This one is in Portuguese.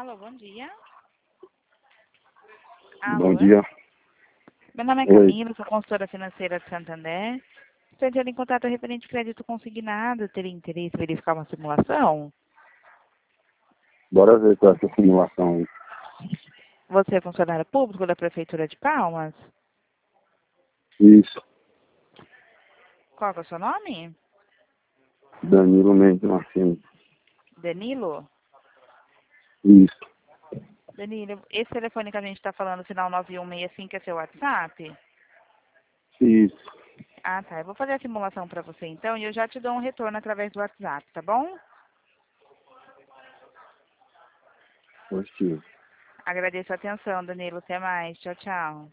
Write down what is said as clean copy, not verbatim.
Alô, bom dia. Bom Alô? dia. Meu nome é Oi. Camila, sou consultora financeira de Santander. Estou entrando em contato referente ao crédito consignado. Teria interesse em verificar uma simulação? Bora ver com essa simulação aí. Você é funcionário público da Prefeitura de Palmas? Isso. Qual que é o seu nome? Danilo Mendes Martins. Danilo? Isso. Danilo, esse telefone que a gente está falando, final 9165, é seu WhatsApp? Isso. Ah, tá. Eu vou fazer a simulação para você então e eu já te dou um retorno através do WhatsApp, tá bom? Positivo. Agradeço a atenção, Danilo. Até mais. Tchau, tchau.